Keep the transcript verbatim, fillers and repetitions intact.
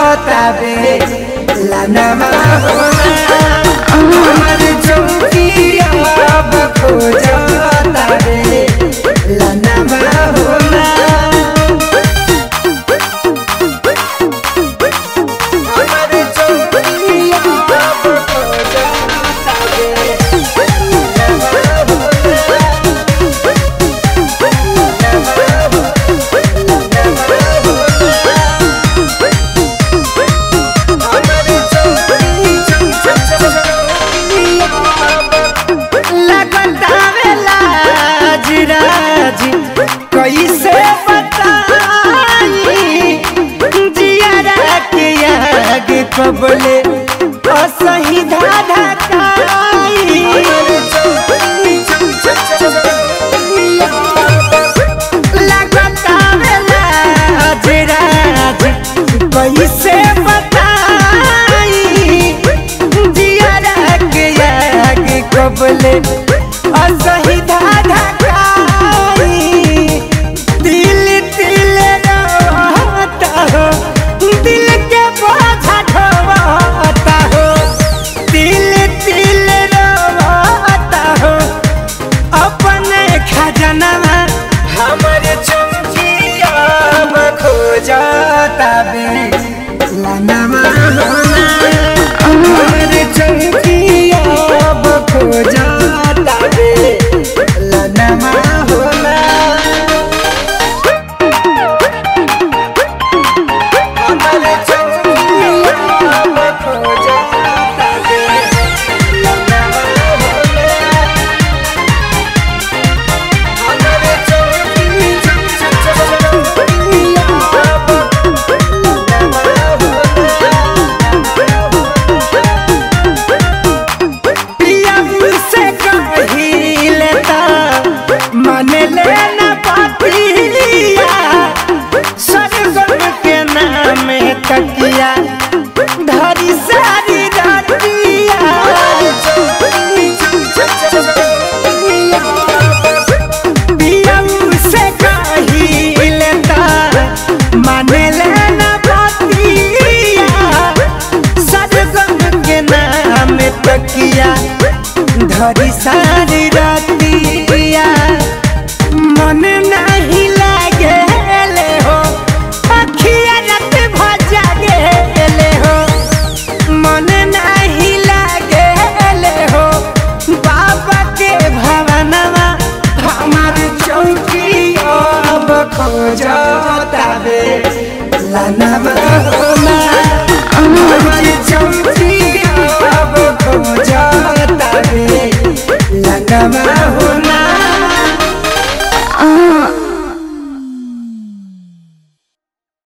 तबे लनमा होना हमर चौकी अब खोजा तबे लनमा होना हमर चौकी अब खोजा तबे कैसे बताई जियारा के आगे कबले असही धाधा काई लगातावेला जिराज कैसे बताई जियारा के आगे कबले असही धाधा तबे लनमा होना हमर चौकी अब खोजा तबे लनमा होना हमर चौकी अब खोजा तबे लनमा होना हमर चौकी तकिया धरी सारी रातिया बियाऊ से कही लेता माने लेना बतिया सरगम के नाम तकिया धरी सारी रातिया मन नहीं लागे ले हो अखिया रत भजा गेले हो मन नहीं लागे ले हो बाबा के भवनवा हमार चौकी अब खोजा तबे लनमा होना हमार चौकी अब खोजा तबे लनमा होना।